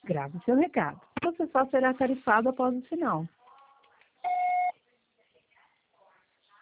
Grave seu recado. Você só será tarifado após o sinal.